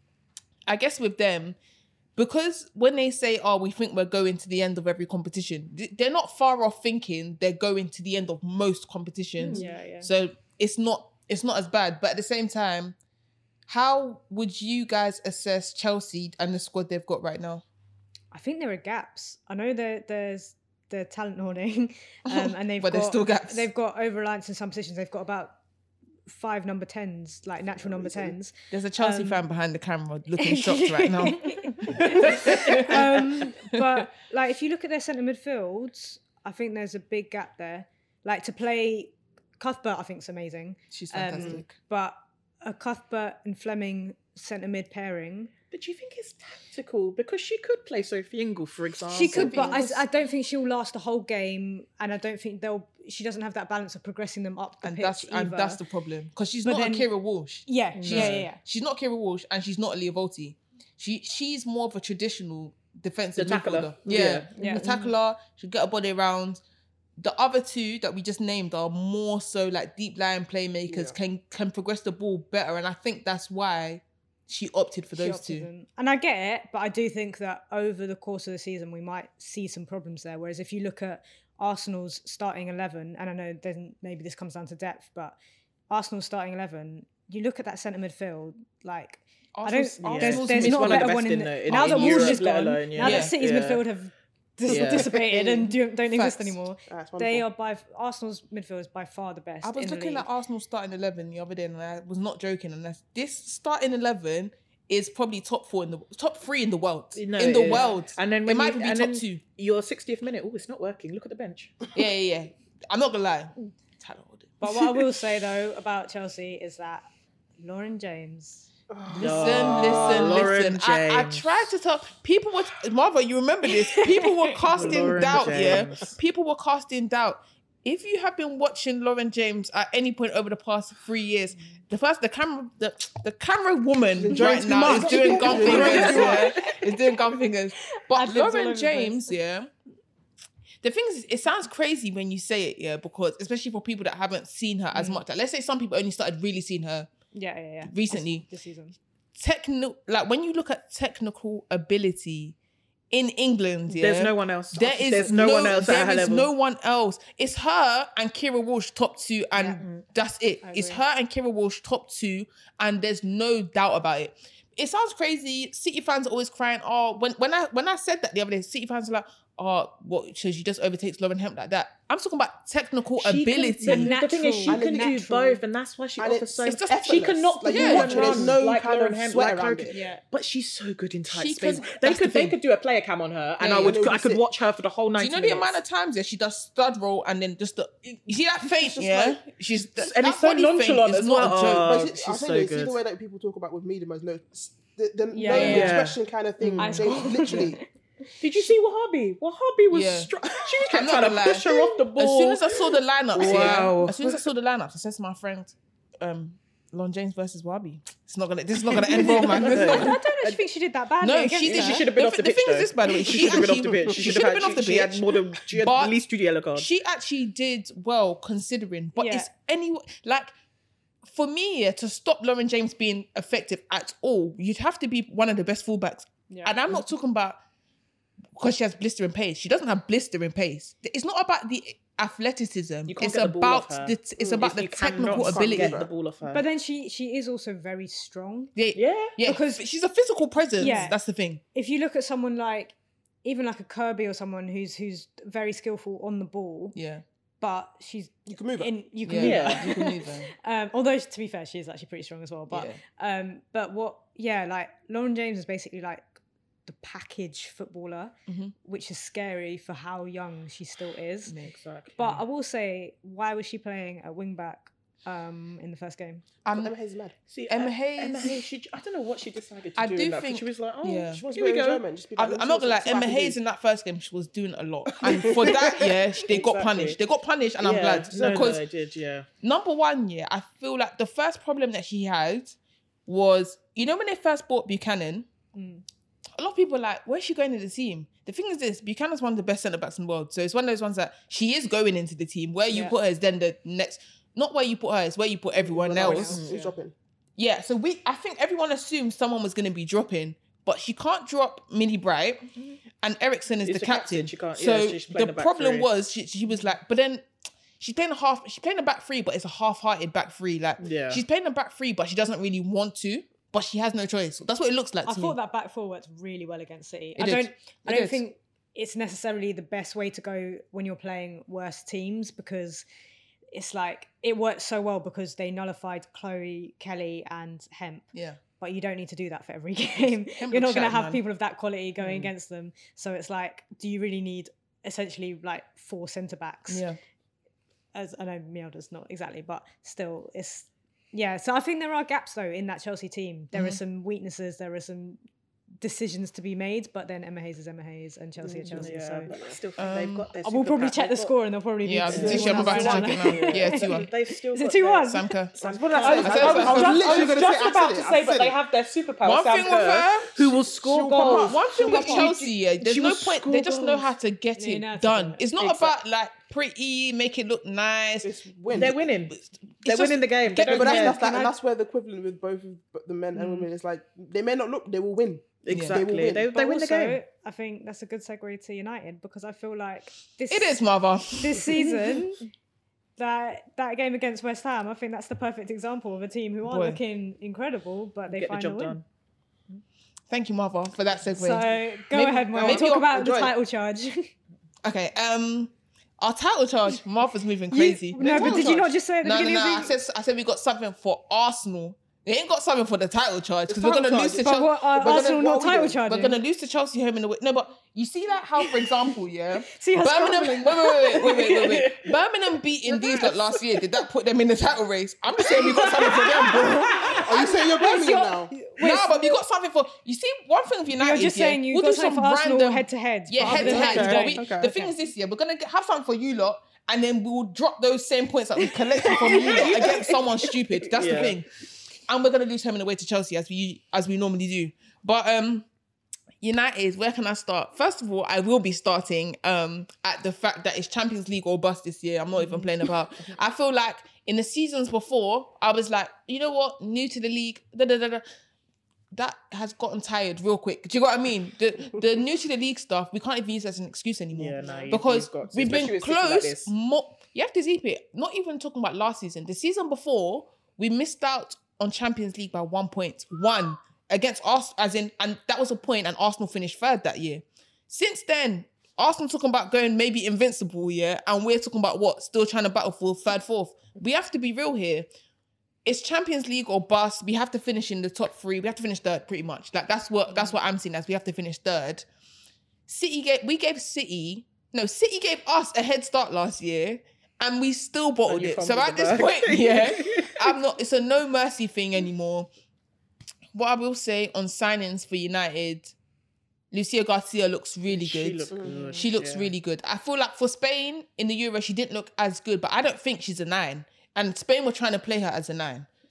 I guess with them, because when they say, "Oh, we think we're going to the end of every competition," th- they're not far off thinking they're going to the end of most competitions. Yeah, yeah. So it's not. It's not as bad, but at the same time, how would you guys assess Chelsea and the squad they've got right now? I think there are gaps. I know that there's the talent hoarding, um, and they've But got there's still gaps. They've got over reliance in some positions. They've got about five number tens, like natural number tens. There's a Chelsea Um, fan behind the camera looking shocked right now. um, but like, if you look at their centre midfields, I think there's a big gap there. Like to play Cuthbert, I think is amazing. She's Um, fantastic. but a Cuthbert and Fleming centre mid pairing. But do you think it's tactical? Because she could play Sophie Ingle, for example. She could, but I, I don't think she'll last the whole game, and I don't think they'll. She doesn't have that balance of progressing them up the and pitch that's either. and that's the problem because she's But not then- a Kira Walsh. Yeah, She's, yeah, yeah, yeah. She's not Kira Walsh and she's not a Leah Volti. She she's more of a traditional defensive The tackler. midfielder. Yeah, Yeah. Yeah. the tackler. She'll get a body around. The other two that we just named are more so like deep lying playmakers. Yeah. Can can progress the ball better, and I think that's why she opted for She those opted two. in. And I get it, but I do think that over the course of the season we might see some problems there. Whereas if you look at Arsenal's starting eleven, and I know then maybe this comes down to depth, but Arsenal's starting eleven, you look at that centre midfield, like Arsenal's- I don't. Arsenal's There's, there's mid- not one a of the better one best in in the, the- in- now in that Wolves Europe, is let gone. alone, yeah. Now Yeah. that City's Yeah. midfield have dis- Yeah. dissipated and do, don't exist Facts. anymore. That's They wonderful. are by Arsenal's midfield is by far the best. I was in the looking league. at Arsenal starting eleven the other day, and I was not joking. And that's, this starting eleven is probably top four in the top three in the world. No, in the it is. world, And then it when might you, even be and top then two. Your sixtieth minute. Oh, it's not working. Look at the bench. Yeah, yeah, yeah. I'm not gonna lie. Talent hoarding. But what I will say though about Chelsea is that Lauren James. Listen, listen, Lauren listen. I, I James. tried to talk. People were Marva, you remember this? People were casting Lauren doubt. Yeah, James. people were casting doubt. If you have been watching Lauren James at any point over the past three years, the first the camera the, the camera woman Enjoying right too now is much. doing gun Enjoying fingers. too Yeah, is doing gun fingers. But Ad-libs all over Lauren the James, yeah. The thing is, it sounds crazy when you say it, yeah, because especially for people that haven't seen her as much. Like, let's say some people only started really seeing her Yeah, yeah, yeah. recently. This season. Technical, like when you look at technical ability in England, yeah, There's no one else. There is There's no, one else at There her is level. no one else. It's her and Kira Walsh top two, and that's it. I It's agree. her and Kira Walsh top two, and there's no doubt about it. It sounds crazy. City fans are always crying. Oh, when when I when I said that the other day, City fans are like, oh, what? So she just overtakes Lauren Hemp like that. I'm talking about technical She ability. Can, the, the thing is, she Natural. can do Natural. both, and that's why she And offers it's- so it's much. just She can knock the effortless. Like, ball you and watch it, there's run no like kind Lauren of Hemp, sweat like around her- it. Yeah. But she's so good in tight She space. can- They that's the could they thing. could do a player cam on her, and Yeah, I would yeah, I could sit. watch her for the whole Do ninety you know the minutes. amount of times that she does stud roll and then just the you see that feint, yeah? She's that, and that it's so body feint nonchalant is as not well. a joke. Oh, But see, she's I'll so tell you, see good. the way that people talk about with medium as no, the, the Yeah, no yeah. expression kind of thing. Ice They cold. literally. Did you see Wahhabi? Wahhabi was Yeah. str- she I'm kept not trying to gonna lie. push her off the ball. As soon as I saw the lineups, Wow. yeah. As soon as I saw the lineups, I said to my friend, um, Lon James versus Wabi. It's not gonna. This is not gonna end well, man. I don't actually think she did that badly. No, against she did. her. She should have been The off the th- the pitch. thing is though. this, by the way, she she should have been off actually- the pitch. she She should should have have been had. off the She, she had pitch, more than. She had but at least two yellow cards. She actually did well considering, but Yeah. it's any like for me yeah, to stop Lauren James being effective at all, you'd have to be one of the best fullbacks. Yeah. And I'm not talking about because she has blistering pace. She doesn't have blistering pace. It's not about the athleticism. You can't It's get the ball about off her. the it's about If the you cannot technical ability. Get the ball off her. But then she she is also very strong. Yeah, yeah, yeah, Because- because she's a physical presence. Yeah. That's the thing. If you look at someone like even like a Kirby or someone who's who's very skillful on the ball, Yeah, but she's You can move her. in you can yeah, move Yeah. her. you can move her. Um, although to be fair, she is actually pretty strong as well. But um, but what? Yeah, like Lauren James is basically like the package footballer, Mm-hmm. which is scary for how young she still is. exactly. But I will say, why was she playing at wing back um, in the first game? Um, Emma Hayes is mad. See, Emma uh, Hayes- Emma Hayes. She, I don't know what she decided to I do. do in that, think- she was like, oh, yeah. She wants here to we be go. German. Just be I'm, like, I'm let's not see gonna lie. what- see what Emma I can Hayes do. in that first game, she was doing a lot, and for that, yeah, sh- they got Exactly. punished. They got punished, and I'm Yeah, glad no, because no, I did, yeah. number one, yeah, I feel like the first problem that she had was, you know, when they first bought Buchanan, a lot of people are like, where's she going into the team? The thing is this, Buchanan's one of the best centre backs in the world, so it's one of those ones that she is going into the team. Where you Yeah. put her is then the next, not where you put her, it's where you put everyone else. Who's dropping? Yeah, so we, I think everyone assumed someone was going to be dropping, but she can't drop Millie Bright, and Ericsson is It's the, the captain. captain, she can't- so yeah, she's playing the the back problem three. was she, she was like, but then she's playing a half, she's playing a back three, but it's a half-hearted back three. Like Yeah. she's playing a back three, but she doesn't really want to, but she has no choice. That's what it looks like I to thought me. that back four worked really well against City. It I did. don't. It I don't did. think it's necessarily the best way to go when you're playing worse teams because it's like it worked so well because they nullified Chloe, Kelly, and Hemp. Yeah. But you don't need to do that for every game. Hemp You're not looks going to shattered, have man. people of that quality going against them. So it's like, do you really need essentially like four centre backs? Yeah. As I know Mjolnir's not exactly, but still, it's yeah. So I think there are gaps though in that Chelsea team. There are some weaknesses. There are some decisions to be made, but then Emma Hayes is Emma Hayes and Chelsea are Chelsea. Yeah, so but I still think they've got their I will probably super check the pack. They've score and they'll probably Yeah, be I'm literally I'm about to check it now. Yeah, two one. They've still Is it got two their- one? Samka. What did I say? I said- I I was said- literally going to say, about I to said it, say, I but said they it. have their superpower. One Sam thing with Kerr, her, who will score she'll pop goals. up. One thing with She'll- Chelsea, yeah, there's she no will point. score They just know goals. how to get Yeah, you it know how to done. do it. It's not Exactly. about like pretty, make it look nice. It's win. They're winning. They're just winning the game. They get- don't But that's, care. that's, that, Can and I- that's where the equivalent with both of the men and women is like, they may not look, they will win. Exactly. They will They, win. they, But win the also, game. I think that's a good segue to United because I feel like this It is, Marva. this season. That that game against West Ham, I think that's the perfect example of a team who aren't Boy. looking incredible, but they Get the find a job win. done. Thank you, Marva, for that segue. So go Maybe- ahead, Mo. maybe Talk I'll about enjoy the it. title charge. Okay, um, our title charge, Martha's moving crazy. You- no, but did you not just say at the No, no, beginning no. I of the said, I said we got something for Arsenal. We ain't got something for the title charge because we're title gonna charge. lose to But Chelsea. what, are we're gonna- Arsenal what not are we title doing? charging? We're gonna lose to Chelsea home in the way. No, but you see like how, for example, yeah, See us Birmingham. Wait, scrambling. wait, wait, wait, wait, wait, wait. Birmingham beating these lot last year. Did that put them in the title race? I'm just saying we got something for them, bro. Are you saying you're blaming them now? No, but we got something for. You see, one thing with United. You're just yeah, saying you we'll got do something some for Arsenal random head to head. Yeah, but head other to than head. that, But you we, don't. Okay, the okay. thing is this year, we're gonna get, have something for you lot, and then we will drop those same points that we collected from you lot against someone stupid. That's the Yeah. thing. And we're gonna lose home and away to Chelsea as we as we normally do. But um, United, where can I start? First of all, I will be starting um at the fact that it's Champions League or bust this year. I'm not even playing about. I feel like in the seasons before, I was like, you know what, new to the league, da da da da. That has gotten tired real quick. Do you know what I mean? The the new to the league stuff, we can't even use as an excuse anymore. Yeah, no, you- because you've got to, we've been especially with City like close. this. More, you have to zip it. Not even talking about last season. The season before, we missed out on Champions League by one point. One against us, as in, and that was a point, and Arsenal finished third that year. Since then, Arsenal talking about going maybe invincible, yeah, and we're talking about what? Still trying to battle for third, fourth. We have to be real here. It's Champions League or bust. We have to finish in the top three. We have to finish third, pretty much. Like that's what that's what I'm seeing as. We have to finish third. City gave we gave City no City gave us a head start last year, and we still bottled you it. So fumbled at the this bag. point, yeah, I'm not. It's a no mercy thing anymore. What I will say on signings for United, Lucia Garcia looks really She good. looked good, She looks yeah. really good. I feel like for Spain in the Euro, she didn't look as good, but I don't think she's a nine. And Spain were trying to play her as a nine.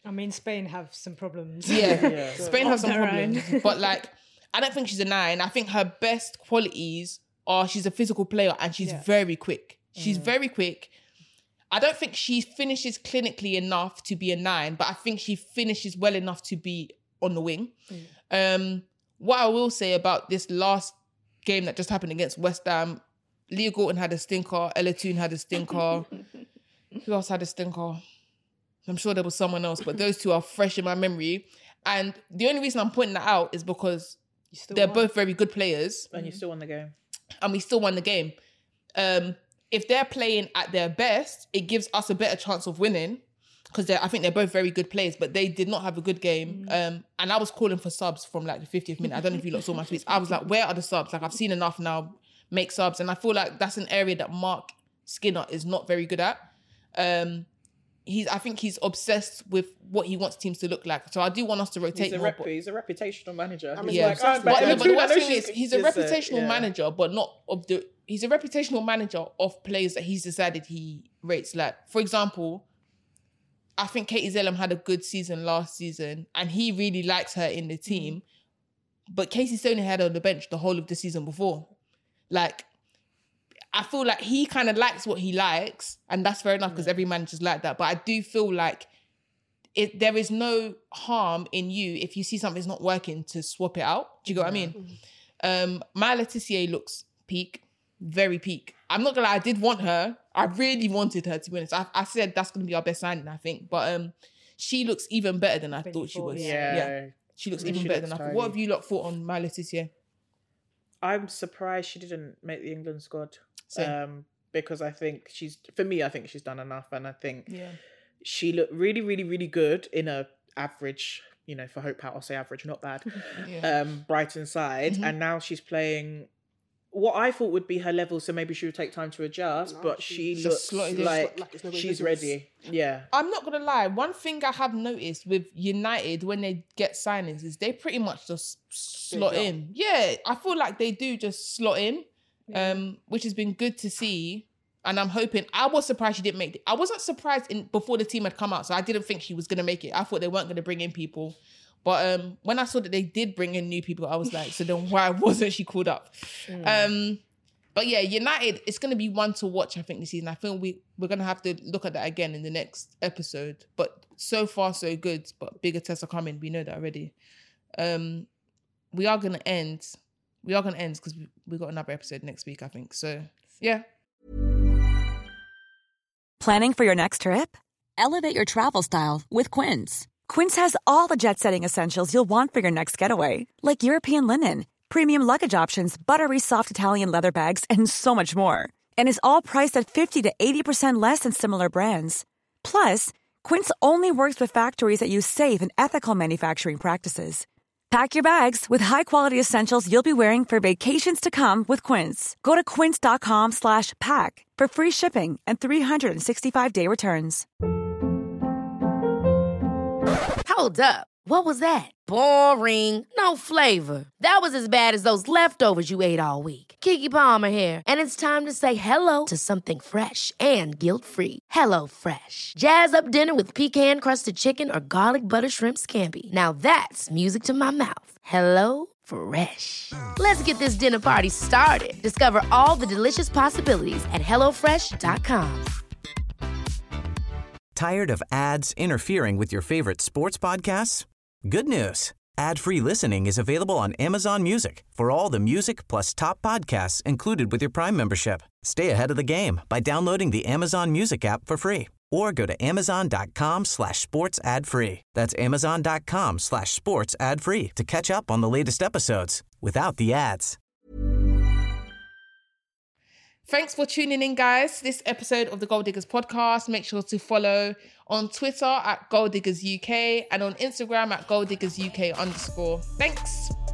I mean, Spain have some problems. Yeah, Yeah. Spain has some Of their own. problems. But like, I don't think she's a nine. I think her best qualities are she's a physical player and she's Yeah. very quick. She's very quick. I don't think she finishes clinically enough to be a nine, but I think she finishes well enough to be on the wing. Um, what I will say about this last game that just happened against West Ham, Leah Gorton had a stinker, Ella Toone had a stinker. Who else had a stinker? I'm sure there was someone else, but those two are fresh in my memory. And the only reason I'm pointing that out is because they're won. both very good players And you still won the game. and we still won the game. Um, if they're playing at their best, it gives us a better chance of winning because I think they're both very good players, but they did not have a good game. Um, and I was calling for subs from like the fiftieth minute. I don't know if you lot saw my tweets. I was like, where are the subs? Like, I've seen enough now, make subs. And I feel like that's an area that Mark Skinner is not very good at. Um, he's, I think he's obsessed with what he wants teams to look like. So I do want us to rotate He's a, more. rep- but- he's a reputational manager. I mean, He's yeah, like, oh, but, Ella no, but Toone, the I worst know thing is she's- he's a this, uh, reputational yeah. manager, but not of the. He's a reputational manager of players that he's decided he rates. Like, for example, I think Katie Zellum had a good season last season, and he really likes her in the team. But Casey Stoney had her on the bench the whole of the season before. Like, I feel like he kind of likes what he likes, and that's fair enough because every manager's like that. But I do feel like it, there is no harm in you if you see something's not working to swap it out. Do you get what I mean? Um, Maya Letitia looks peak, very peak. I'm not gonna lie, I did want her. I really wanted her, to be honest. I, I said that's gonna be our best signing, I think. But um, she looks even better than I thought she was. Yeah. She looks Yeah, even she better looks than I thought. tidy. What have you lot thought on Maya Letitia? I'm surprised she didn't make the England squad. Same. Um, because I think she's, for me, I think she's done enough. And I think Yeah. she looked really, really, really good in a average, you know, for Hope Pat, I'll say average, not bad, Yeah. um, Brighton side. Mhm. And now she's playing what I thought would be her level, so maybe she would take time to adjust, No, but she- she She's looks slotted in. like, Like it's nobody's she's business. ready. Yeah. I'm not gonna lie. One thing I have noticed with United when they get signings is they pretty much just slot go. in. Yeah, I feel like they do just slot in, um, which has been good to see. And I'm hoping. I was surprised she didn't make it. I wasn't surprised in before the team had come out, so I didn't think she was gonna make it. I thought they weren't gonna bring in people. But um, when I saw that they did bring in new people, I was like, so then why wasn't she called up? Um, but yeah, United, it's going to be one to watch, I think, this season. I think we, we're going to have to look at that again in the next episode. But so far, so good. But bigger tests are coming. We know that already. Um, we are going to end. We are going to end because we, we got another episode next week, I think. So, yeah. Planning for your next trip? Elevate your travel style with Quince. Quince has all the jet-setting essentials you'll want for your next getaway, like European linen, premium luggage options, buttery soft Italian leather bags, and so much more. And is all priced at fifty to eighty percent less than similar brands. Plus, Quince only works with factories that use safe and ethical manufacturing practices. Pack your bags with high-quality essentials you'll be wearing for vacations to come with Quince. Go to quince.com slash pack for free shipping and three sixty-five day returns. Hold up. What was that? Boring. No flavor. That was as bad as those leftovers you ate all week. Keke Palmer here, and it's time to say hello to something fresh and guilt-free. Hello Fresh. Jazz up dinner with pecan-crusted chicken or garlic butter shrimp scampi. Now that's music to my mouth. Hello Fresh. Let's get this dinner party started. Discover all the delicious possibilities at hello fresh dot com. Tired of ads interfering with your favorite sports podcasts? Good news. Ad-free listening is available on Amazon Music for all the music plus top podcasts included with your Prime membership. Stay ahead of the game by downloading the Amazon Music app for free or go to amazon.com slash sports ad free. That's amazon.com slash sports ad free to catch up on the latest episodes without the ads. Thanks for tuning in, guys, to this episode of the Gold Diggers podcast. Make sure to follow on Twitter at Gold Diggers U K and on Instagram at Gold Diggers U K underscore. Thanks.